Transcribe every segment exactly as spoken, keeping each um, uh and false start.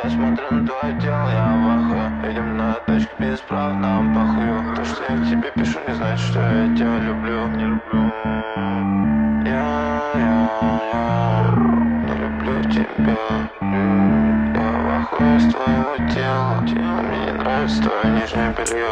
я смотрю на твое тело, я в ахуе. Едем на тачке без прав, нам похую. То, что я к тебе пишу, не значит, что я тебя люблю. Не люблю. Я, я, я не люблю тебя. Я в ахуе с твоего тела. Мне не нравится твое нижнее белье.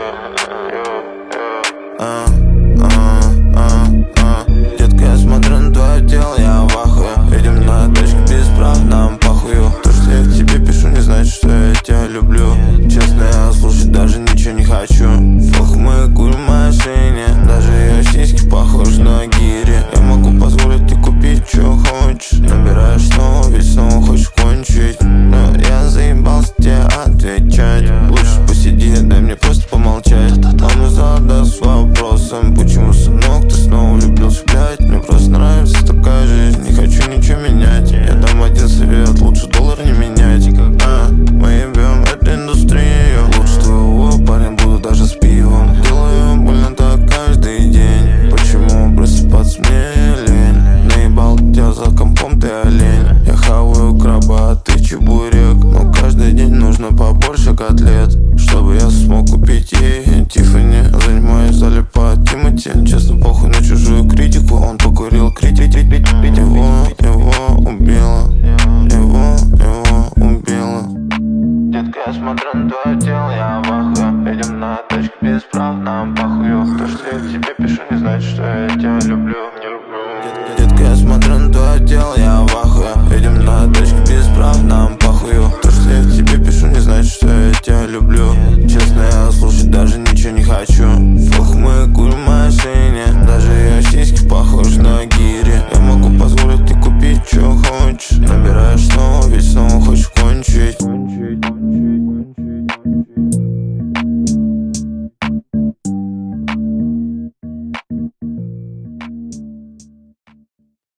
А, а, а, а. Детка, я смотрю на твое тело, я в ахуе. Едем на тачке без прав, нам похую. То, что я к тебе пишу, не значит, что я тебя люблю. Честно, я слушать даже ничего не хочу. Фух, мы курим в машине. Даже ее сиськи похожи на гири. Я могу позволить тебе купить, что хочешь. Набираешь снова, ведь снова хочешь кончить. Но я заебался тебе отвечать. Лучше посиди, дай мне просто помолчать. Мама задаст вопросом: почему, сынок, ты снова влюбился, блядь? Мне просто нравится такая жизнь, не хочу ничего менять. Я дам один совет: лучше доллар не менять. А, мы ебем эту индустрию. Лучше твоего парня буду даже с пивом. Делаю больно так каждый день. Почему просыпаться мне лень? Наебал тебя за компом, ты олень. Я хаваю краба, а ты чебурек. Но каждый день нужно побольше котлет, чтобы я смог купить ей Тиффани. Занимаюсь в зале по Тимати. Честно,